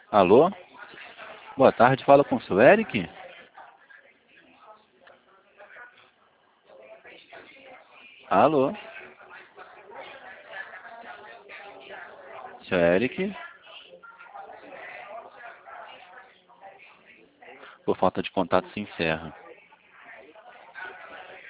Alô? Boa tarde, fala com o seu Eric? Alô? Seu Eric? Por falta de contato se encerra.